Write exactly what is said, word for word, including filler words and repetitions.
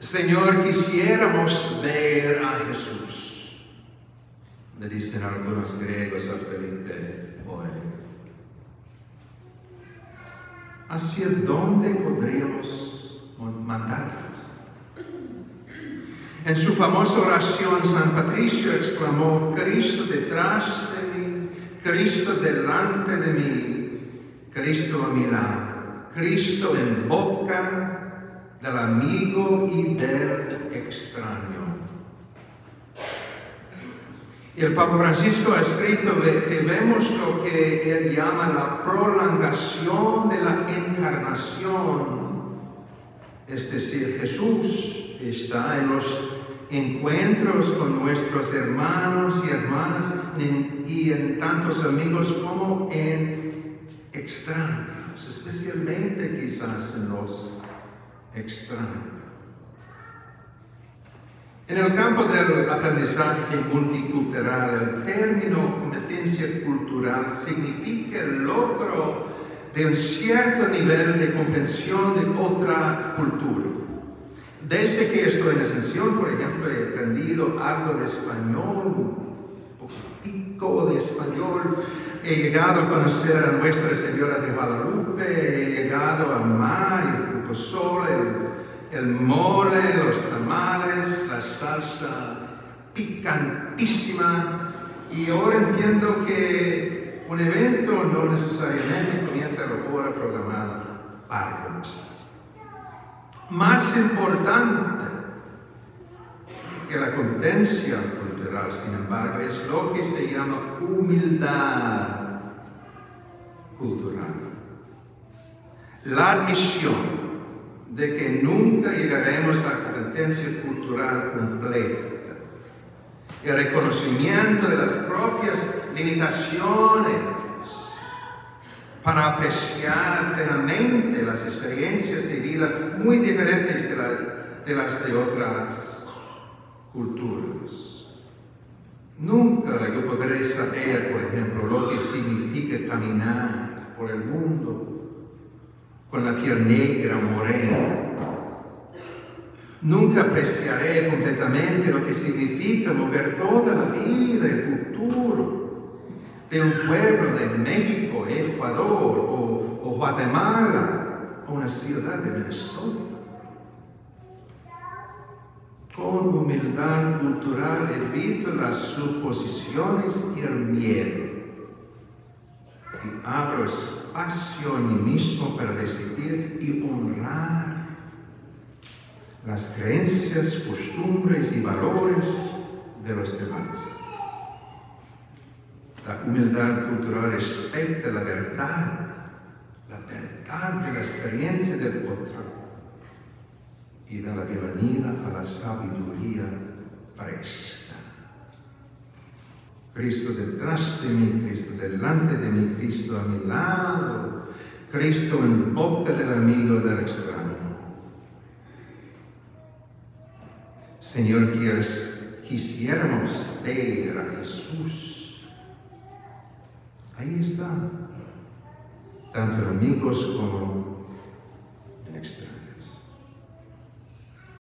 Señor, quisiéramos ver a Jesús, le dicen algunos griegos a Felipe hoy. ¿Hacia dónde podríamos mandarlos? En su famosa oración, San Patricio exclamó: Cristo detrás de mí, Cristo delante de mí, Cristo a mi lado, Cristo en boca del amigo y del extraño. Y el Papa Francisco ha escrito que vemos lo que él llama la prolongación de la encarnación. Es decir, Jesús está en los encuentros con nuestros hermanos y hermanas y en tantos amigos como en extraños, especialmente quizás en los extraños. En el campo del aprendizaje multicultural, el término competencia cultural significa el logro de un cierto nivel de comprensión de otra cultura. Desde que estoy en Ascensión, por ejemplo, he aprendido algo de español, un poquitico de español. He llegado a conocer a Nuestra Señora de Guadalupe, he llegado a amar el pozole, el, el mole, los tamales, la salsa picantísima. Y ahora entiendo que un evento no necesariamente comienza la hora programada para comenzar. Más importante que la competencia cultural, sin embargo, es lo que se llama humildad cultural. La admisión de que nunca llegaremos a la competencia cultural completa. El reconocimiento de las propias limitaciones para apreciar plenamente las experiencias de vida muy diferentes de, la, de las de otras culturas. Nunca yo podré saber, por ejemplo, lo que significa caminar por el mundo con la piel negra o morena. Nunca apreciaré completamente lo que significa mover toda la vida, el futuro, de un pueblo de México, Ecuador o, o Guatemala o una ciudad de Minnesota. Con humildad cultural evito las suposiciones y el miedo y abro espacio en mí mismo para recibir y honrar las creencias, costumbres y valores de los demás. La humildad cultural respecta la verdad, la verdad de la experiencia del otro y da la bienvenida a la sabiduría fresca. Cristo detrás de mí, Cristo delante de mí, Cristo a mi lado, Cristo en boca del amigo del extraño. Señor, quisiéramos ver a Jesús. Ahí está, tanto en amigos como